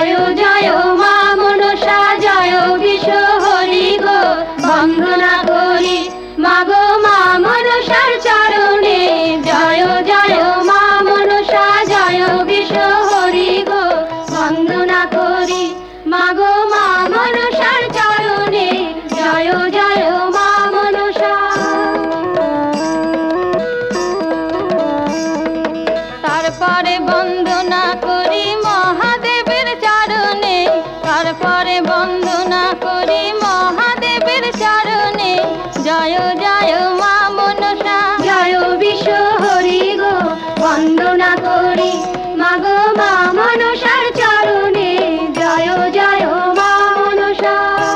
জয় জয় মা মনসা জয় বিশ্ব হরি গো বন্দনা করি মাগো মা মনসার চরণে জয় জয় মা মনসা জয় বিশ্ব হরি গো বন্দনা করি মাগো মা মনসার চরণে জয় জয় মা মনসা। তারপরে বন্দনা করি মহাদেবের চরণে, তারপরে বন্দনা করি মহাদেবের চরণে জয় জয় মা মনসা জয় বিশ্ব হরি গো বন্দনা করি মাগো মা মনসার চরণে জয় জয় মা মনসা।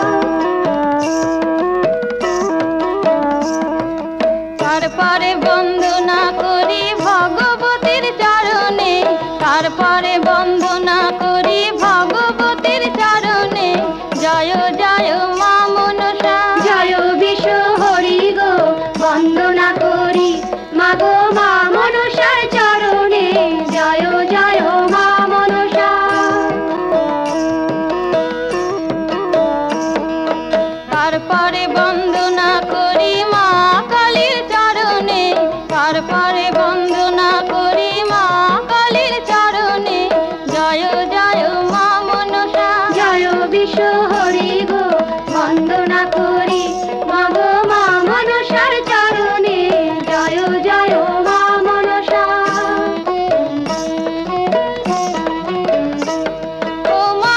তারপরে বন্দনা করি ভগবতীর চরণে, তারপরে বন্দনা করি ভগবতীর চরণে জয় জয় মা মনসা জয় বিশ্ব হরি গো বন্দনা করি মাগো মা মনসার চরণে জয় জয় মা মনসা। তারপরে বন্দনা করি মা কালীর চরণে, তারপরে বন্দনা করি মা কালীর চরণে জয় জয় মা মনসা জয় বিশ্ব হরি গো বন্দনা করি মাগো মা মনসার চরণে জয় জয় মা মনসা। ও মা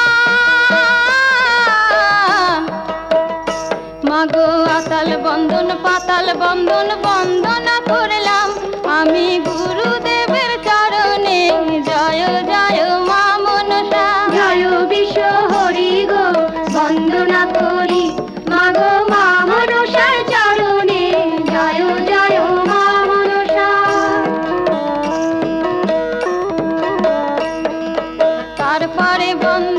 মাগো আতাল বন্ধন পাতাল বন্ধন বন্দনা করলাম আমি গুরুদেবের চরণে জয় জয় মা মনসা জয় বিশ্ব হরি গো বন্দনা করি মাগো মা মনসার চরণে জয় জয় মা মনসা। তারপরে